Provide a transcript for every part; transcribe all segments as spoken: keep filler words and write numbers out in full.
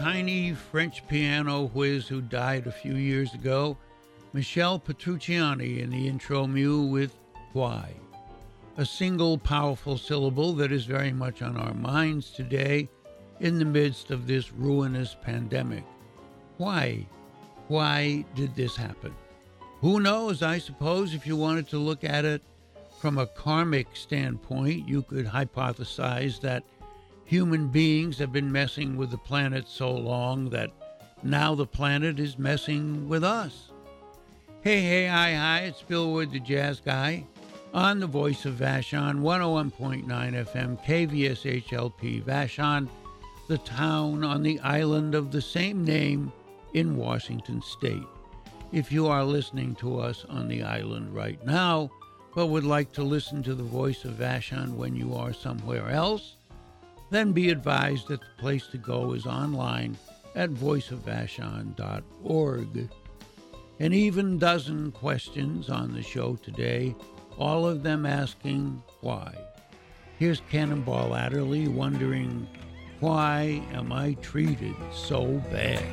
tiny French piano whiz who died a few years ago, Michel Petrucciani, in the intro mew with Why? A single powerful syllable that is very much on our minds today in the midst of this ruinous pandemic. Why? Why did this happen? Who knows? I suppose if you wanted to look at it from a karmic standpoint, you could hypothesize that human beings have been messing with the planet so long that now the planet is messing with us. Hey, hey, hi, hi, it's Bill Wood, the jazz guy, on the voice of Vashon, one oh one point nine F M, K V S H L P, Vashon, the town on the island of the same name in Washington State. If you are listening to us on the island right now, but would like to listen to the voice of Vashon when you are somewhere else, then be advised that the place to go is online at voice of vashon dot org. An even dozen questions on the show today, all of them asking why. Here's Cannonball Adderley wondering, why am I treated so bad?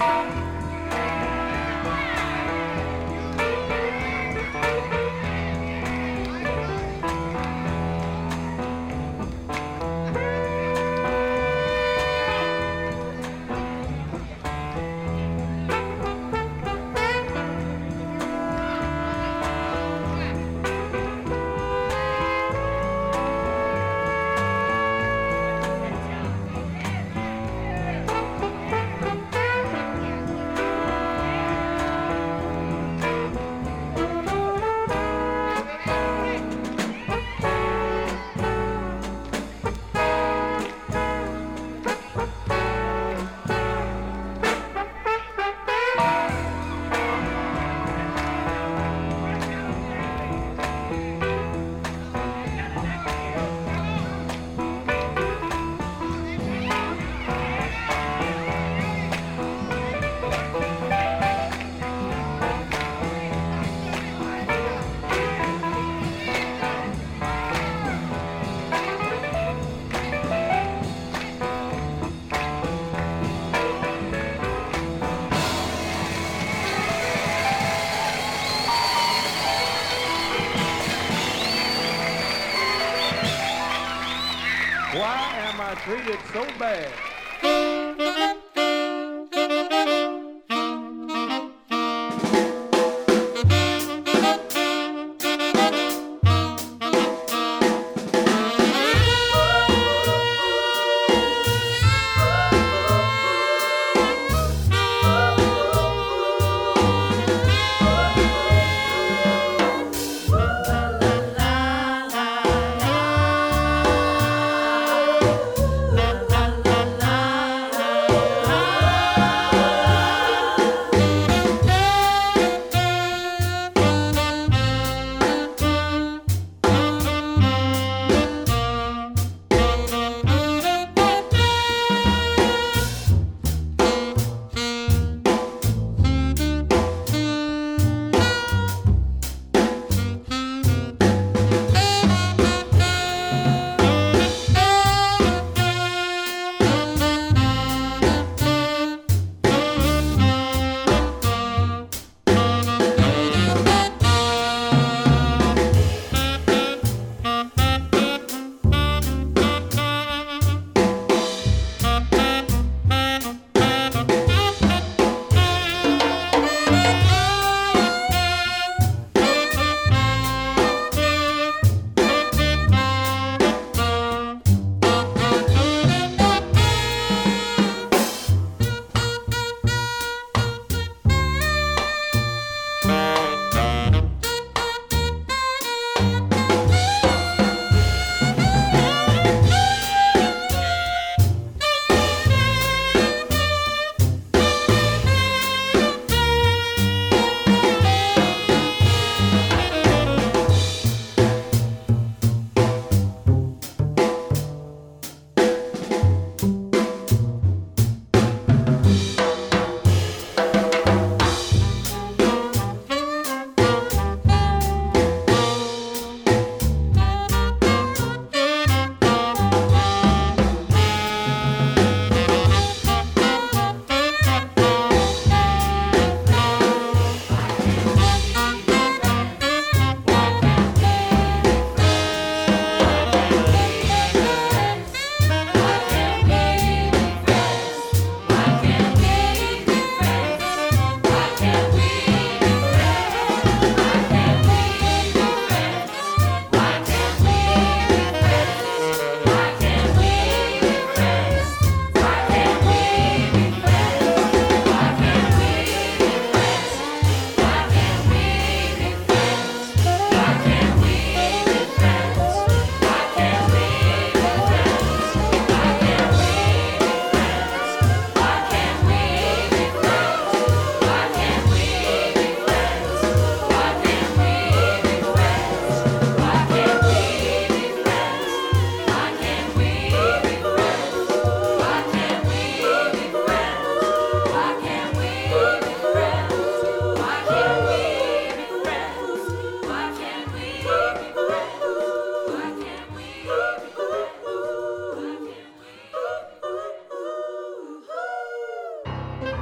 Why am I treated so bad? La la la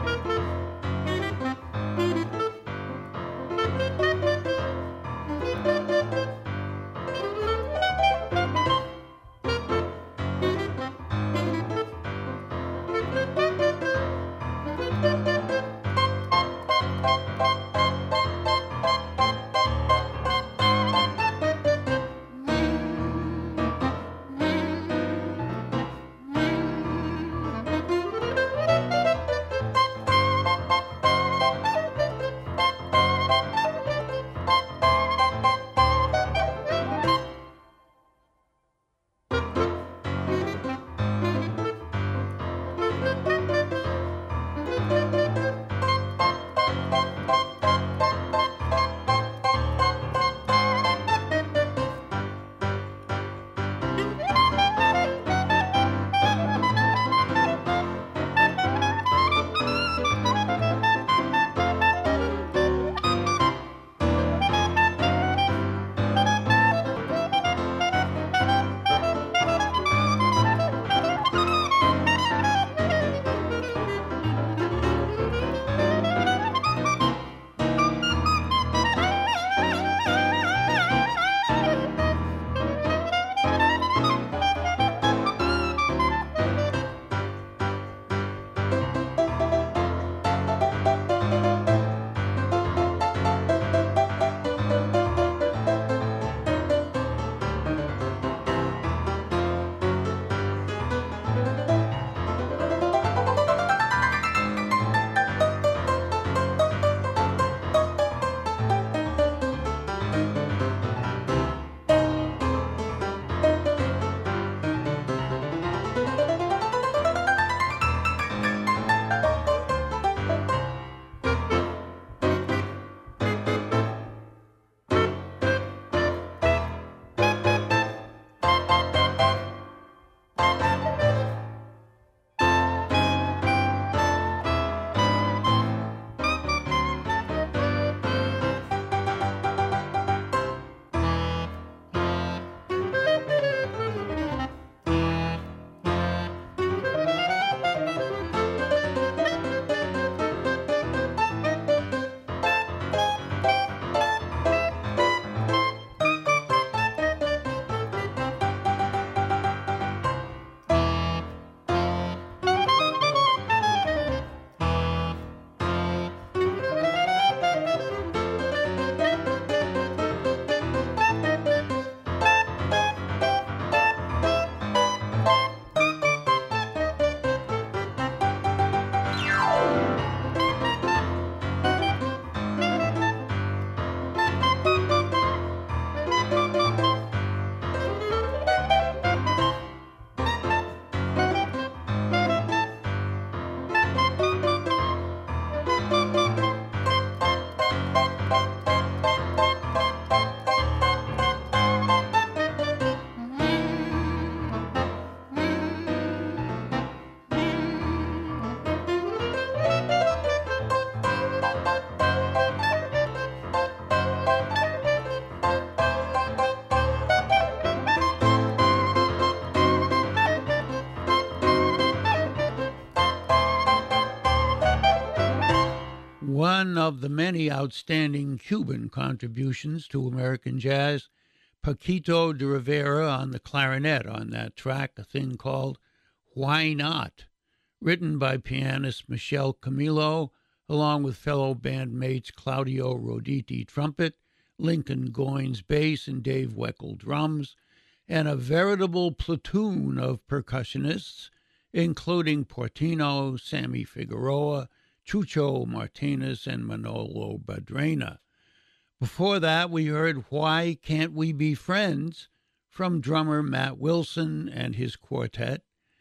One of the many outstanding Cuban contributions to American jazz, Paquito de Rivera on the clarinet on that track, a thing called Why Not, written by pianist Michel Camilo, along with fellow bandmates Claudio Roditi trumpet, Lincoln Goines bass, and Dave Weckl drums, and a veritable platoon of percussionists, including Portino, Sammy Figueroa, Chucho Martinez, and Manolo Badrena. Before that, we heard Why Can't We Be Friends from drummer Matt Wilson and his quartet,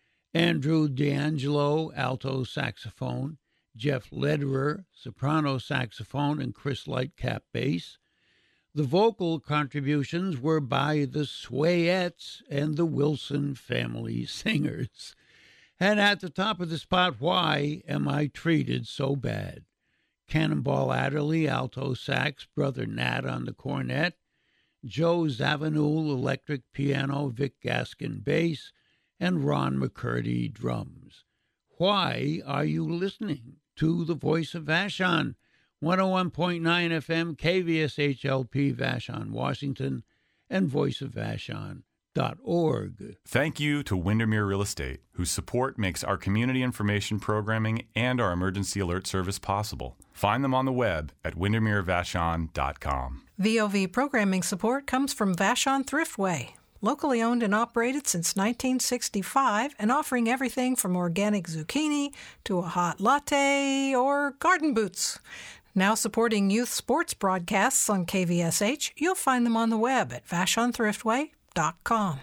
Andrew D'Angelo, alto saxophone, Jeff Lederer, soprano saxophone, and Chris Lightcap bass. The vocal contributions were by the Swayettes and the Wilson Family Singers. And at the top of the spot, Why Am I Treated So Bad? Cannonball Adderley, alto sax, Brother Nat on the cornet, Joe Zawinul, electric piano, Vic Gaskin bass, and Ron McCurdy drums. Why are you listening? to the Voice of Vashon, one oh one point nine F M, K V S H L P, Vashon, Washington, and voice of vashon dot org. Thank you to Windermere Real Estate, whose support makes our community information programming and our emergency alert service possible. Find them on the web at windermere vashon dot com. V O V programming support comes from Vashon Thriftway, locally owned and operated since nineteen sixty-five and offering everything from organic zucchini to a hot latte or garden boots. Now supporting youth sports broadcasts on K V S H, you'll find them on the web at vashon thriftway dot com.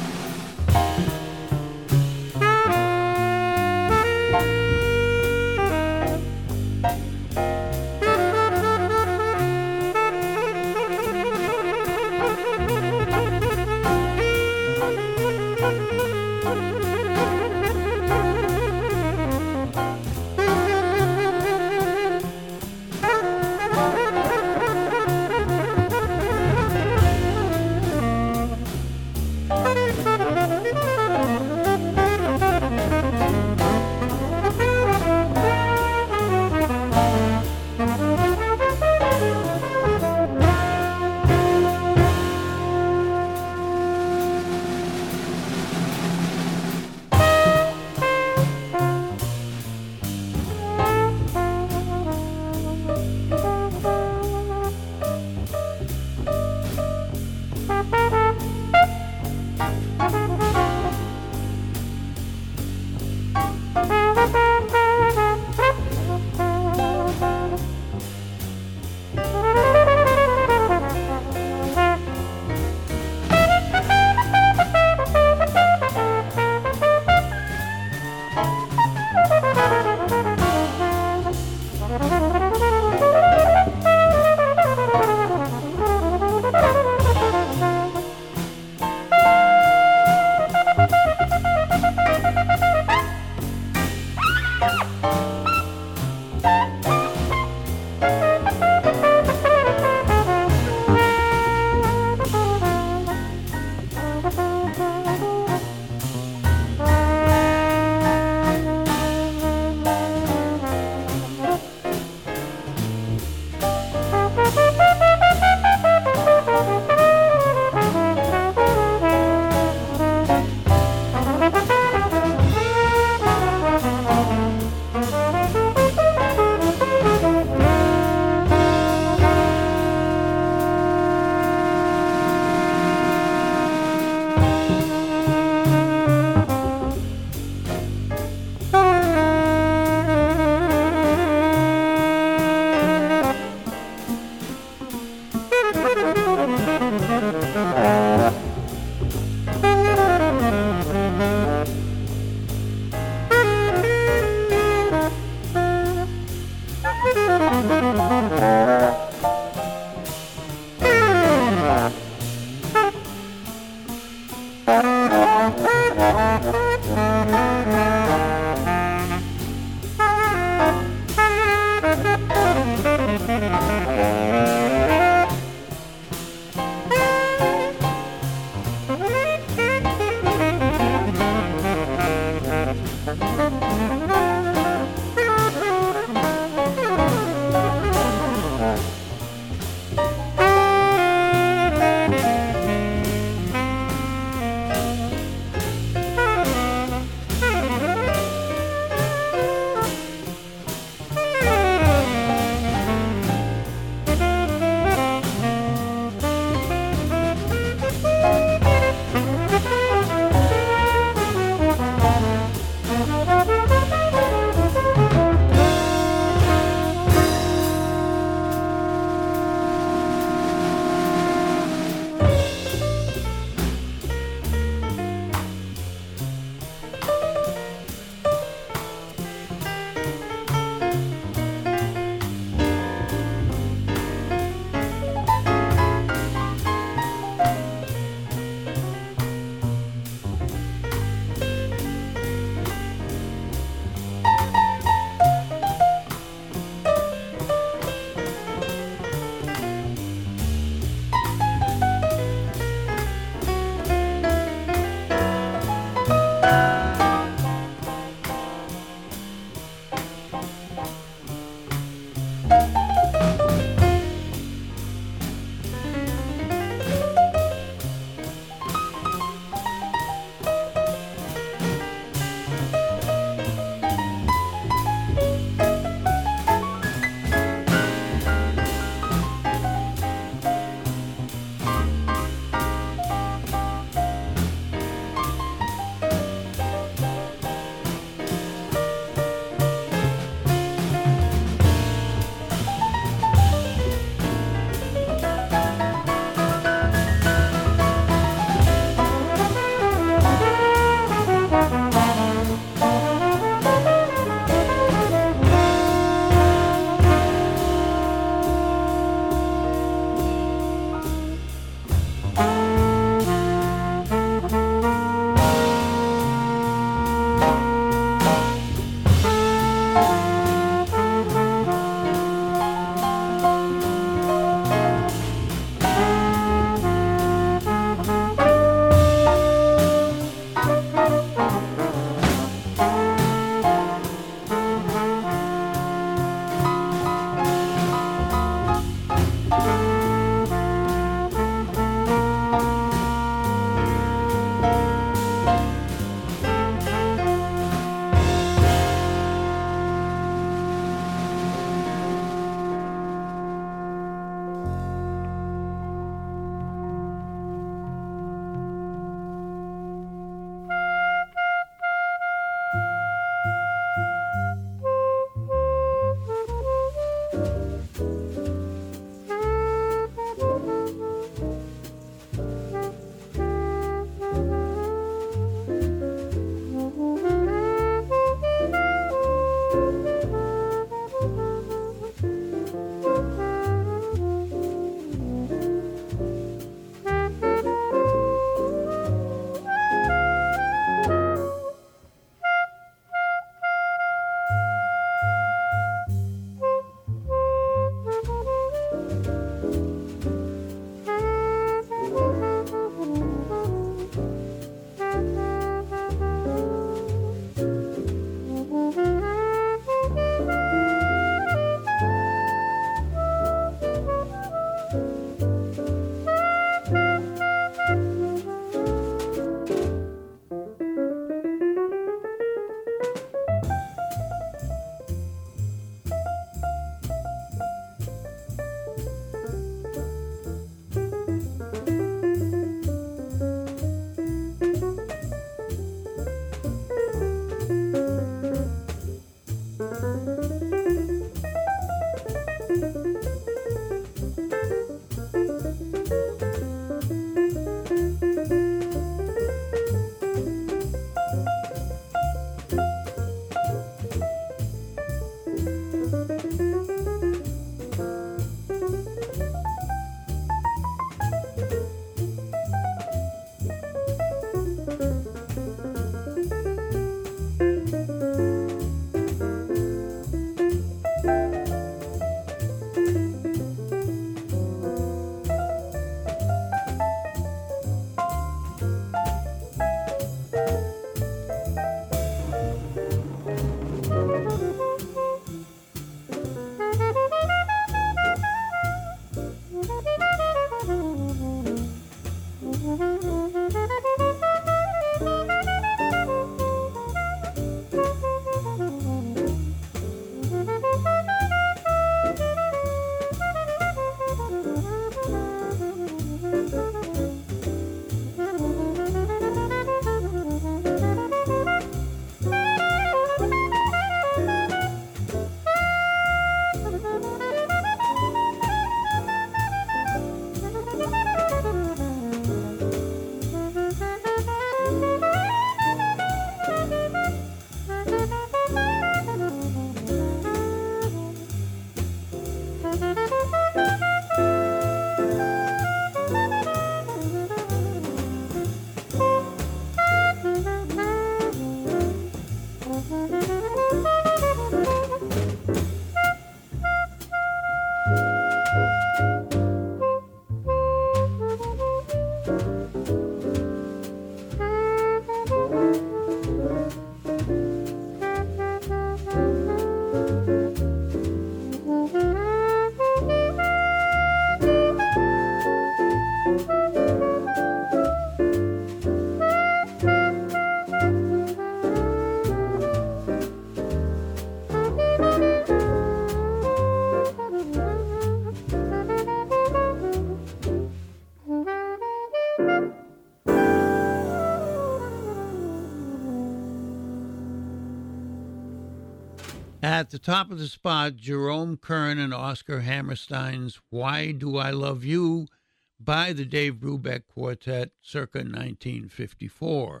At the top of the spot, Jerome Kern and Oscar Hammerstein's Why Do I Love You by the Dave Brubeck Quartet circa nineteen fifty-four.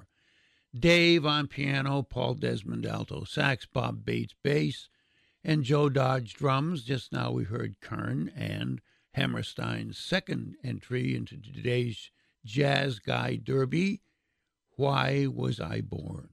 Dave on piano, Paul Desmond alto sax, Bob Bates bass, and Joe Dodge drums. Just now we heard Kern and Hammerstein's second entry into today's Jazz Guy Derby, Why Was I Born?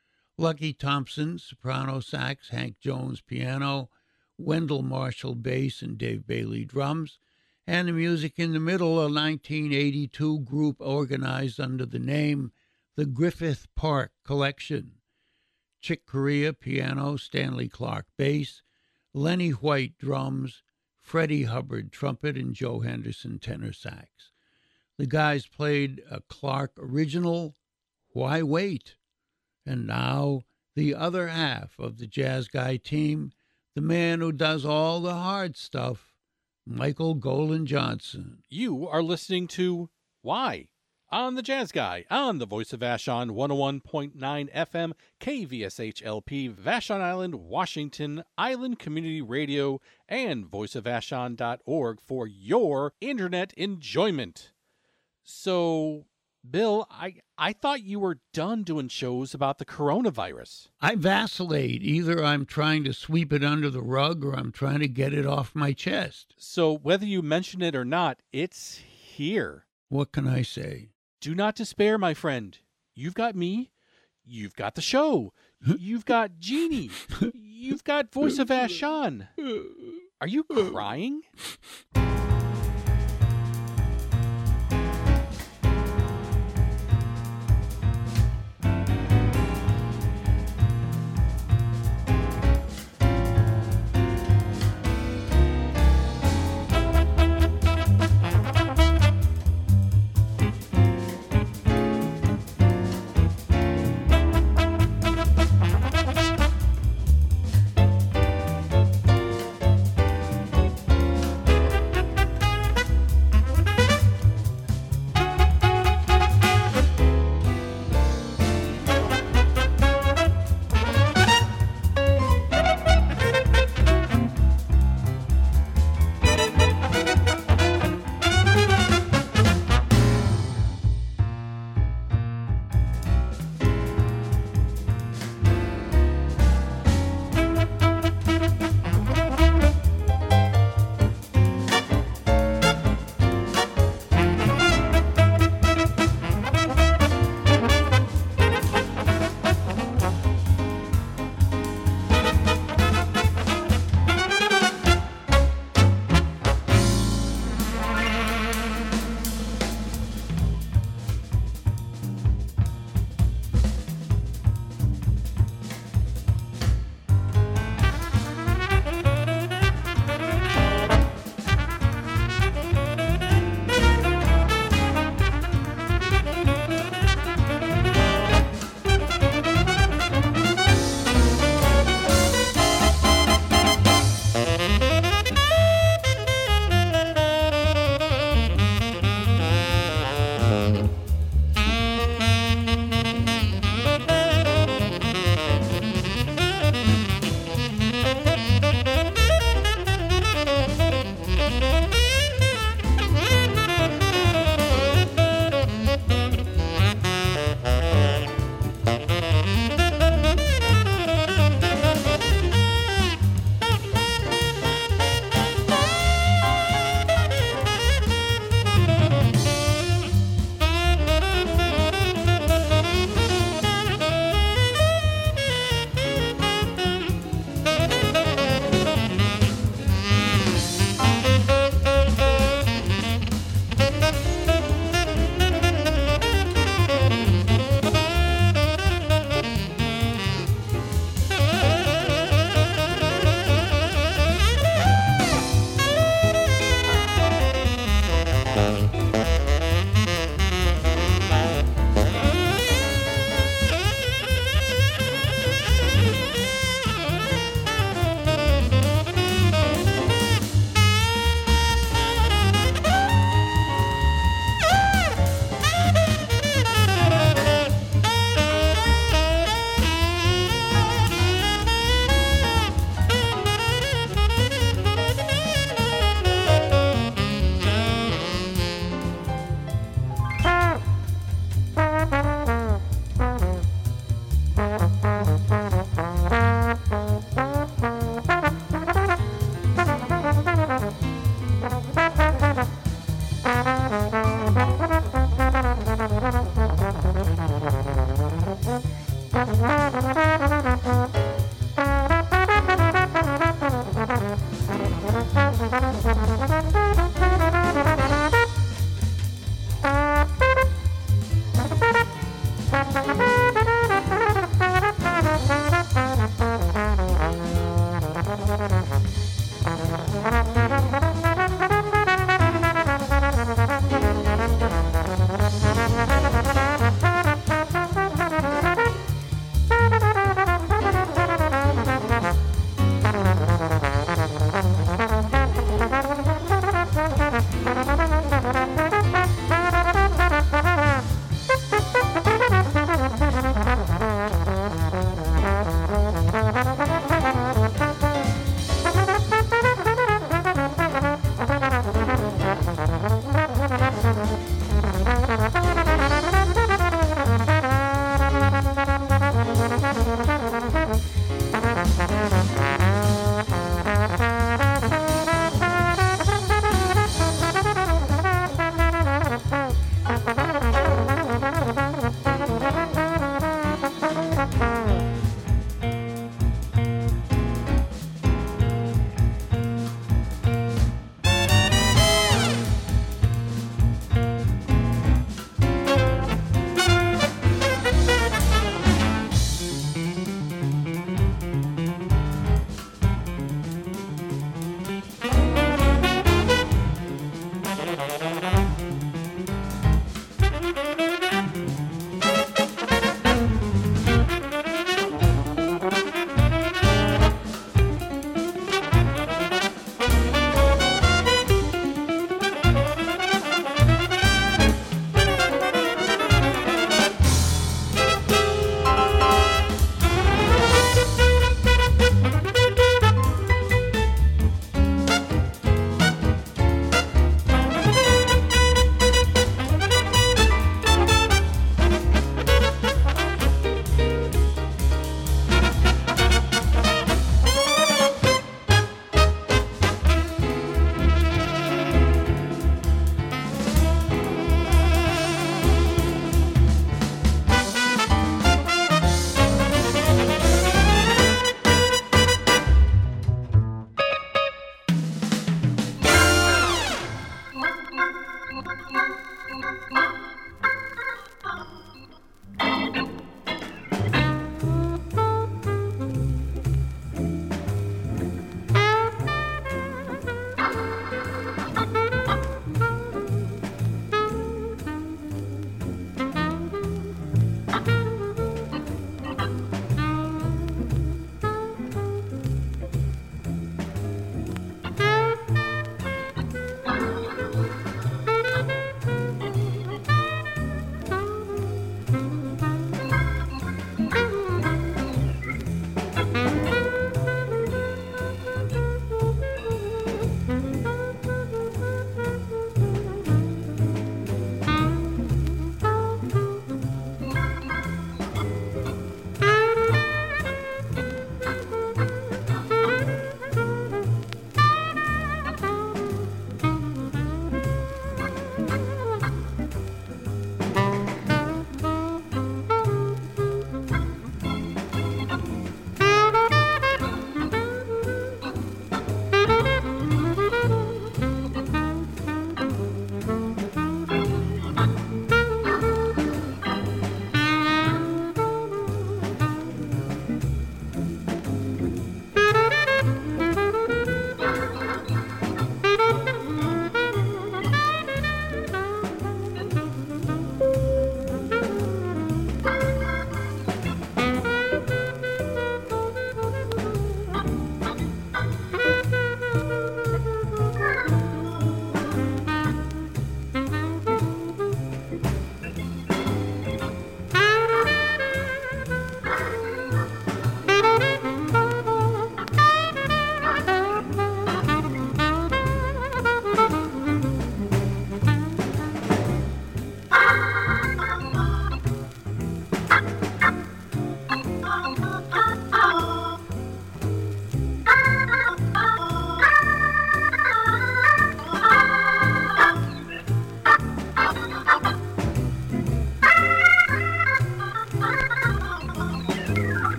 Lucky Thompson, soprano sax, Hank Jones piano, Wendell Marshall bass, and Dave Bailey drums. And the music in the middle, a nineteen eighty-two group organized under the name the Griffith Park Collection. Chick Corea piano, Stanley Clark bass, Lenny White drums, Freddie Hubbard trumpet, and Joe Henderson tenor sax. The guys played a Clark original, Why Wait? And now, the other half of the Jazz Guy team, the man who does all the hard stuff, Michael Golan Johnson. You are listening to Why? On the Jazz Guy, on the Voice of Vashon, one oh one point nine F M, K V S H L P, Vashon Island, Washington, Island Community Radio, and voice of vashon dot org for your internet enjoyment. So, Bill, I, I thought you were done doing shows about the coronavirus. I vacillate. Either I'm trying to sweep it under the rug or I'm trying to get it off my chest. So whether you mention it or not, it's here. What can I say? Do not despair, my friend. You've got me. You've got the show. You've got Jeannie. You've got Voice of Vashon. Are you crying?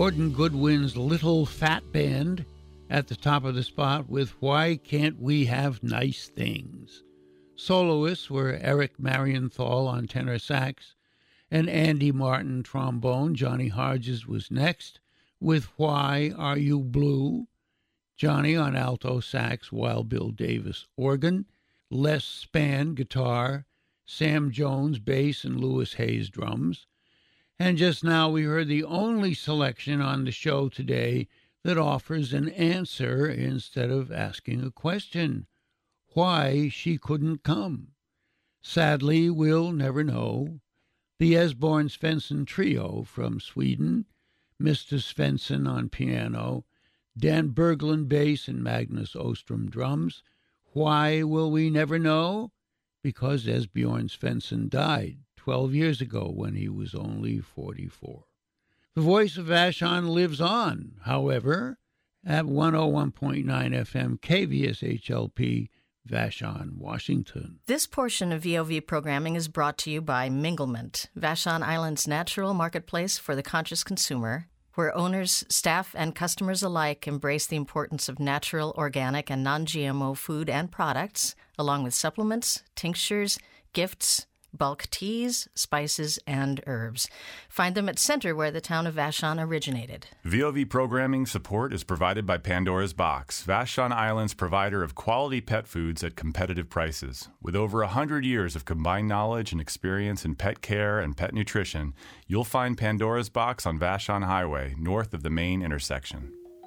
Gordon Goodwin's Little Fat Band at the top of the spot with Why Can't We Have Nice Things? Soloists were Eric Marienthal on tenor sax and Andy Martin trombone. Johnny Hodges was next with Why Are You Blue? Johnny on alto sax, Wild Bill Davis organ, Les Spann guitar, Sam Jones bass, and Louis Hayes drums. And just now we heard the only selection on the show today that offers an answer instead of asking a question: why she couldn't come. Sadly, we'll never know. The Esbjörn Svensson Trio from Sweden, Mister Svensson on piano, Dan Berglund bass, and Magnus Ostrom drums. Why will we never know? Because Esbjörn Svensson died twelve years ago when he was only forty-four. The voice of Vashon lives on, however, at one oh one point nine F M K V S H L P, Vashon, Washington. This portion of V O V programming is brought to you by Minglement, Vashon Island's natural marketplace for the conscious consumer, where owners, staff, and customers alike embrace the importance of natural, organic, and non-G M O food and products, along with supplements, tinctures, gifts, bulk teas, spices, and herbs. Find them at Center, where the town of Vashon originated. V O V programming support is provided by Pandora's Box, Vashon Island's provider of quality pet foods at competitive prices. With over one hundred years of combined knowledge and experience in pet care and pet nutrition, you'll find Pandora's Box on Vashon Highway, north of the main intersection.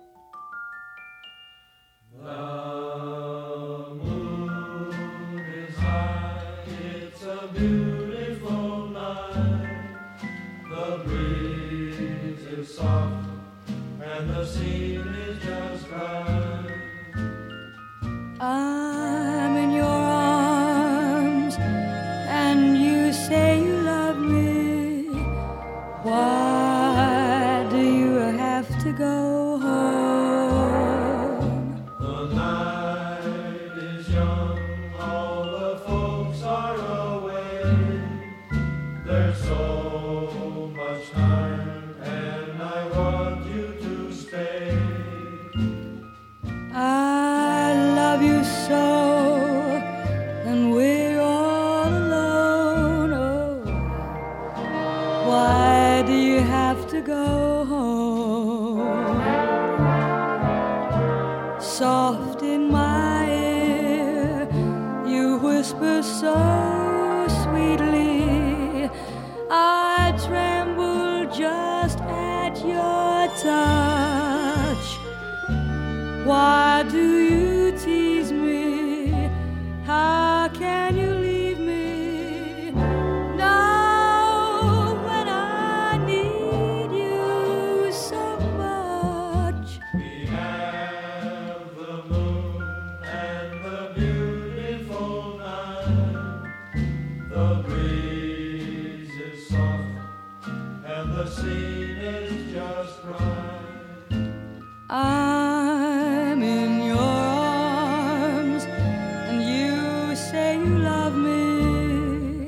The moon is high, it's a beautiful night. The breeze is soft and the scene is just right. I'm in your arms and you say you love me. Why do you have to go home? To go home. Soft in my ear, you whisper so sweetly, I tremble just at your touch. Why do you tease me? How can you leave me? I'm in your arms and you say you love me.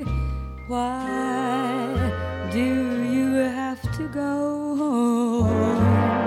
Why do you have to go home?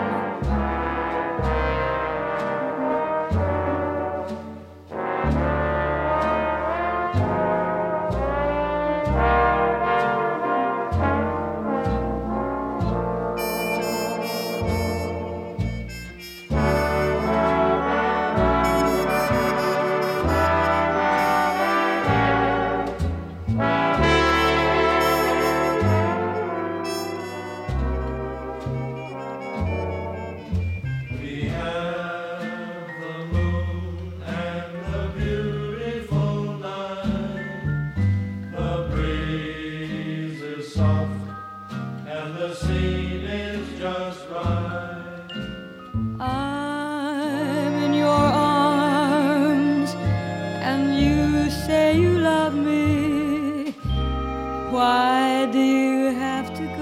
Why do you have to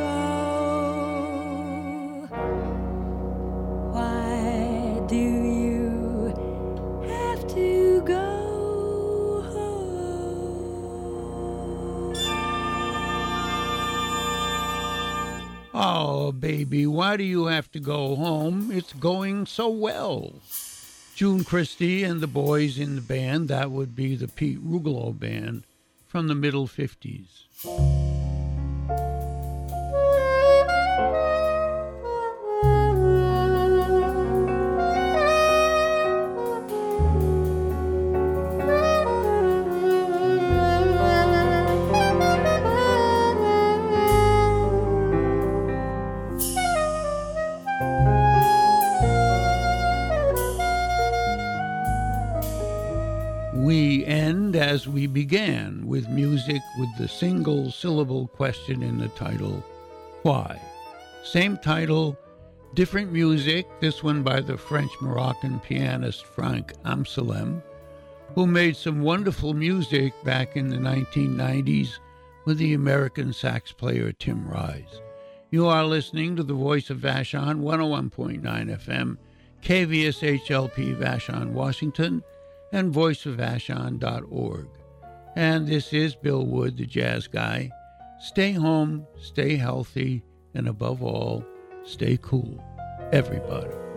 go? Why do you have to go home? Oh, baby, why do you have to go home? It's going so well. June Christie and the boys in the band, that would be the Pete Rugolo Band, from the middle fifties. We end as we began, with music with the single syllable question in the title, why? Same title, different music, this one by the French-Moroccan pianist Frank Amselem, who made some wonderful music back in the nineteen nineties with the American sax player Tim Rise. You are listening to the Voice of Vashon, one oh one point nine F M, K V S H L P Vashon, Washington, and voice of vashon dot org. And this is Bill Wood, the jazz guy. Stay home, stay healthy, and above all, stay cool, everybody.